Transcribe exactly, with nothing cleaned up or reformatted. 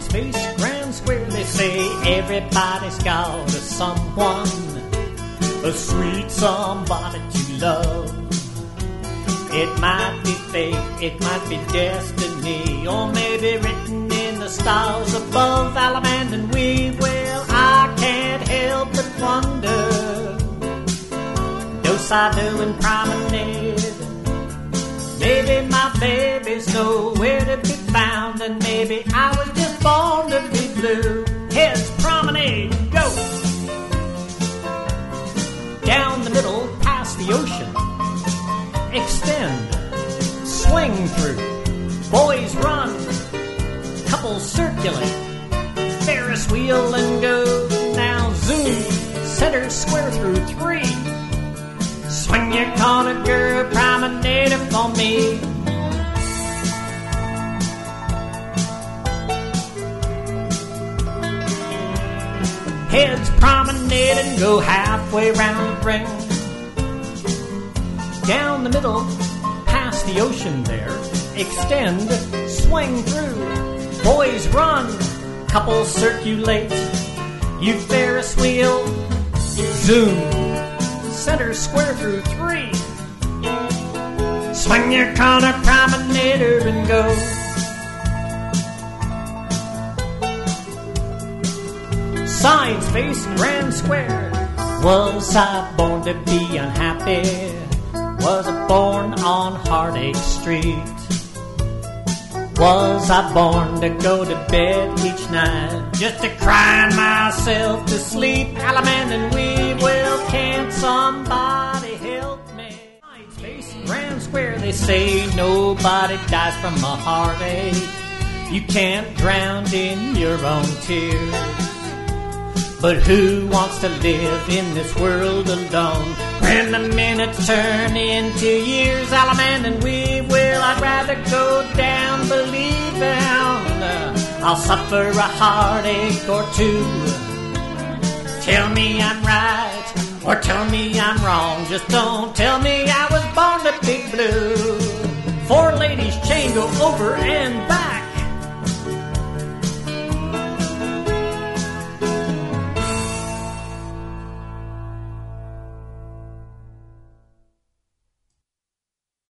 Science Face Grand Square, they say everybody's got a someone, a sweet somebody to love. It might be fate, it might be destiny, or maybe written in the stars above. Alamand and Weave, well, I can't help but wonder. Dos I do and promenade. Maybe my baby's nowhere to be found, and maybe I was just born to be blue. Heads promenade, go! Down the middle, past the ocean. Extend, swing through, boys run, couples circulate, Ferris wheel and go, now zoom, center square through three, swing your corner girl, promenade it for me. Heads promenade and go halfway round the ring. Down the middle, past the ocean there. Extend, swing through. Boys run, couples circulate. You Ferris wheel, zoom. Center square through three. Swing your corner promenader and go. Science Face Grand Square. Was I born to be unhappy? Was I born on Heartache Street? Was I born to go to bed each night just to cry myself to sleep? Alamand and Weave, well, can't somebody help me? Science Face Grand Square, they say nobody dies from a heartache. You can't drown in your own tears. But who wants to live in this world alone? When the minutes turn into years, Alamand and Weave, well, I'd rather go down believing uh, I'll suffer a heartache or two. Tell me I'm right, or tell me I'm wrong. Just don't tell me I was born to be blue. Four ladies chain go over and back.